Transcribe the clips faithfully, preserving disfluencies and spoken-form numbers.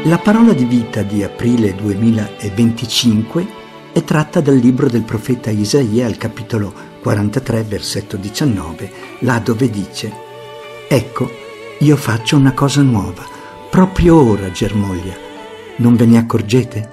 La parola di vita di aprile duemilaventicinque è tratta dal libro del profeta Isaia al capitolo quarantatré, versetto diciannove, là dove dice: «Ecco, io faccio una cosa nuova, proprio ora germoglia, non ve ne accorgete?»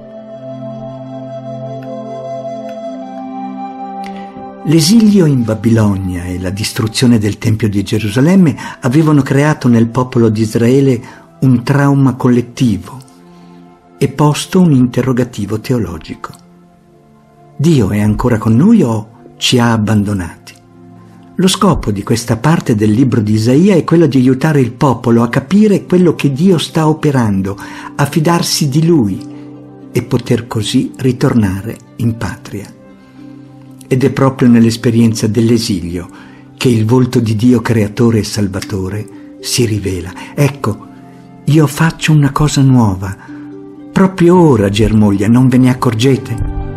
L'esilio in Babilonia e la distruzione del Tempio di Gerusalemme avevano creato nel popolo di Israele un trauma collettivo e posto un interrogativo teologico. Dio è ancora con noi o ci ha abbandonati? Lo scopo di questa parte del libro di Isaia è quello di aiutare il popolo a capire quello che Dio sta operando, a fidarsi di Lui e poter così ritornare in patria. Ed è proprio nell'esperienza dell'esilio che il volto di Dio creatore e salvatore si rivela. Ecco, io faccio una cosa nuova, proprio ora germoglia, non ve ne accorgete?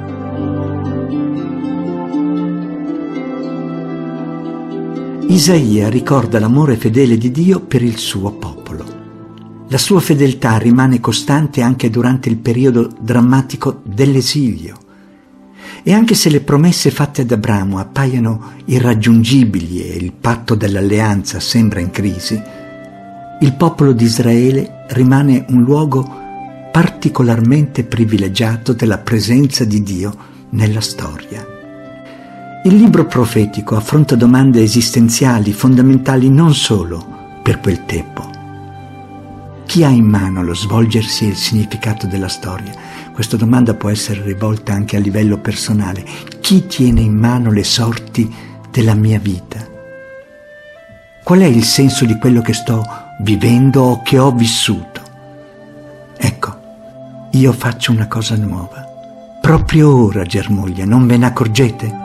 Isaia ricorda l'amore fedele di Dio per il suo popolo. La sua fedeltà rimane costante anche durante il periodo drammatico dell'esilio. E anche se le promesse fatte ad Abramo appaiono irraggiungibili e il patto dell'alleanza sembra in crisi, il popolo di Israele rimane un luogo particolarmente privilegiato della presenza di Dio nella storia. Il libro profetico affronta domande esistenziali fondamentali non solo per quel tempo. Chi ha in mano lo svolgersi e il significato della storia? Questa domanda può essere rivolta anche a livello personale. Chi tiene in mano le sorti della mia vita? Qual è il senso di quello che sto vivendo o che ho vissuto? Ecco, io faccio una cosa nuova. Proprio ora germoglia, non ve ne accorgete?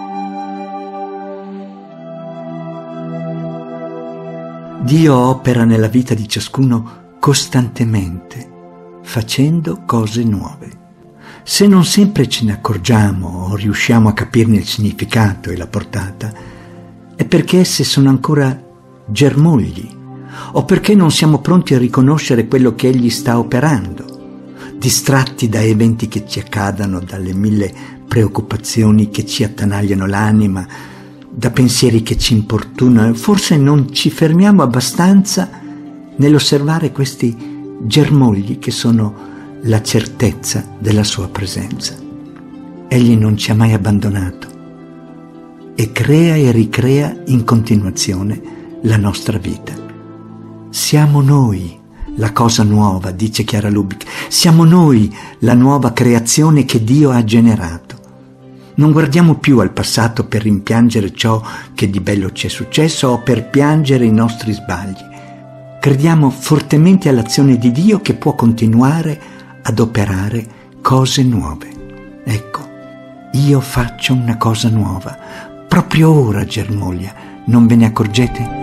Dio opera nella vita di ciascuno costantemente, facendo cose nuove. Se non sempre ce ne accorgiamo o riusciamo a capirne il significato e la portata, è perché esse sono ancora germogli, o perché non siamo pronti a riconoscere quello che Egli sta operando, distratti da eventi che ci accadano, dalle mille preoccupazioni che ci attanagliano l'anima, da pensieri che ci importunano. Forse non ci fermiamo abbastanza nell'osservare questi germogli che sono la certezza della sua presenza. Egli non ci ha mai abbandonato e crea e ricrea in continuazione la nostra vita. Siamo noi la cosa nuova, dice Chiara Lubich, siamo noi la nuova creazione che Dio ha generato. Non guardiamo più al passato per rimpiangere ciò che di bello ci è successo o per piangere i nostri sbagli. Crediamo fortemente all'azione di Dio che può continuare ad operare cose nuove. Ecco, io faccio una cosa nuova, proprio ora germoglia, non ve ne accorgete?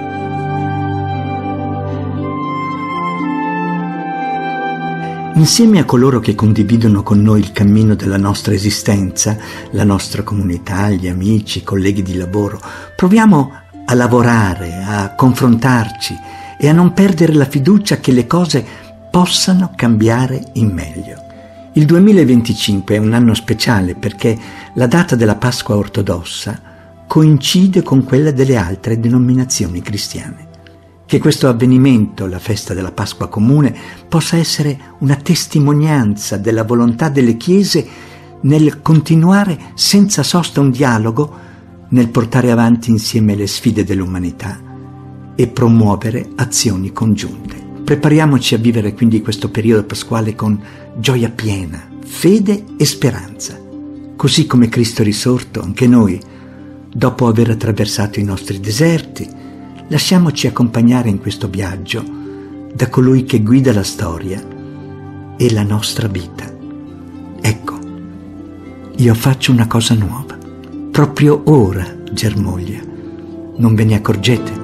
Insieme a coloro che condividono con noi il cammino della nostra esistenza, la nostra comunità, gli amici, i colleghi di lavoro, proviamo a lavorare, a confrontarci e a non perdere la fiducia che le cose possano cambiare in meglio. Il duemilaventicinque è un anno speciale perché la data della Pasqua ortodossa coincide con quella delle altre denominazioni cristiane. Che questo avvenimento, la festa della Pasqua comune, possa essere una testimonianza della volontà delle Chiese nel continuare senza sosta un dialogo, nel portare avanti insieme le sfide dell'umanità e promuovere azioni congiunte. Prepariamoci a vivere quindi questo periodo pasquale con gioia piena, fede e speranza. Così come Cristo risorto, anche noi, dopo aver attraversato i nostri deserti, lasciamoci accompagnare in questo viaggio da colui che guida la storia e la nostra vita. Ecco, io faccio una cosa nuova, proprio ora germoglia, non ve ne accorgete?